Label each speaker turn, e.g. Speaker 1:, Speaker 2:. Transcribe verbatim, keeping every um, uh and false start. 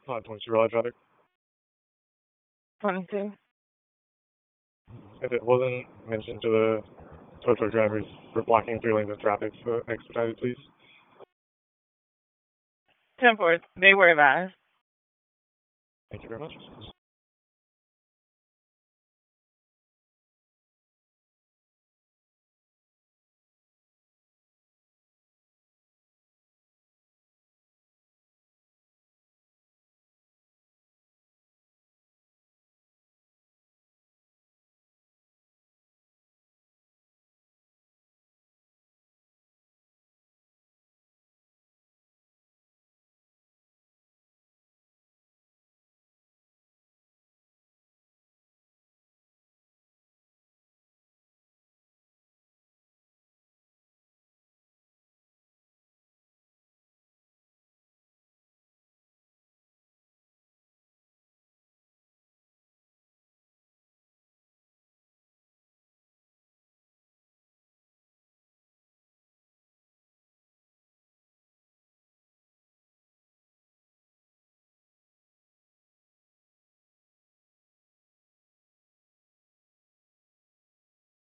Speaker 1: Uh, twenty-two Raleigh traffic.
Speaker 2: twenty-two.
Speaker 1: If it wasn't mentioned to the tow truck drivers for blocking three lanes of traffic, so expedited, please.
Speaker 2: ten four. They were advised.
Speaker 1: Thank you very much.